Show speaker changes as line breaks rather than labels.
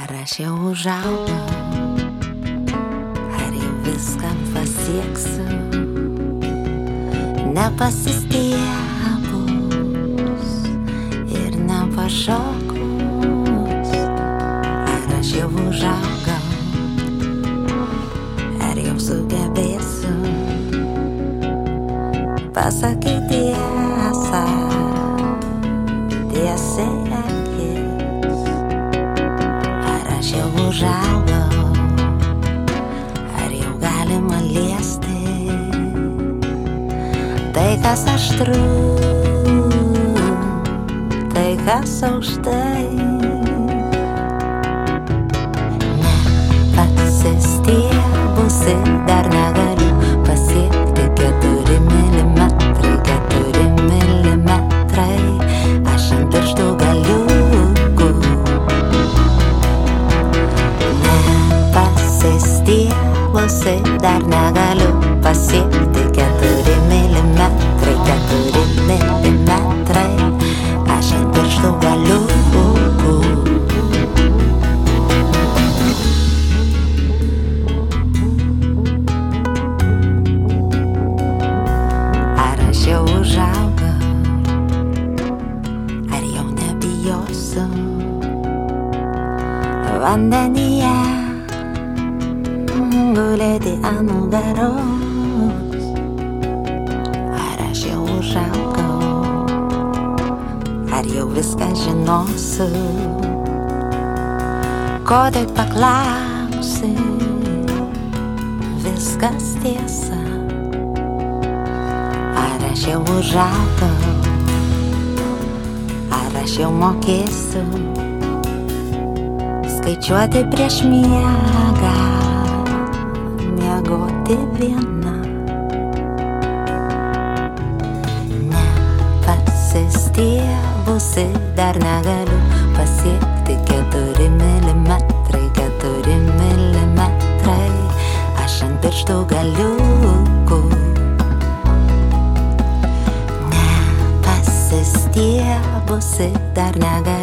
Ar aš jau užaugau, ar jau viską pasieksiu, nepasistiebus ir nepašokus. Ar aš jau užaugau, ar jau sugebėsiu pasakyti tiesą, tiesiai akis. Ar aš jau užaugau, ar jau galima liesti tai, kas aštru, tai, kas aukštai. Nepasistiebusi dar negaliu pasiekti 4 milimetrai, 4 milimetrai. Aš ant pirštų galiukų. Nepasistiebusi dar negaliu pasiekti 4 milimetrai, 4 milimetrai. Aš ant pirštų galiukų. Ar aš jau užaugau, ar jau nebijosiu vandenyje gulėti ant nugaros. Ar aš jau užaugau, ar jau viską žinosiu, ko tik paklausi, viskas tiesa. Ar aš jau užaugau, ar aš jau mokėsiu skaičiuoti prieš miegą, miegoti viena. Nepasistiebusi dar negaliu pasiekti 4 milimetrai, 4 milimetrai. Aš ant pirštų galiukų. Nepasistiebusi dar negaliu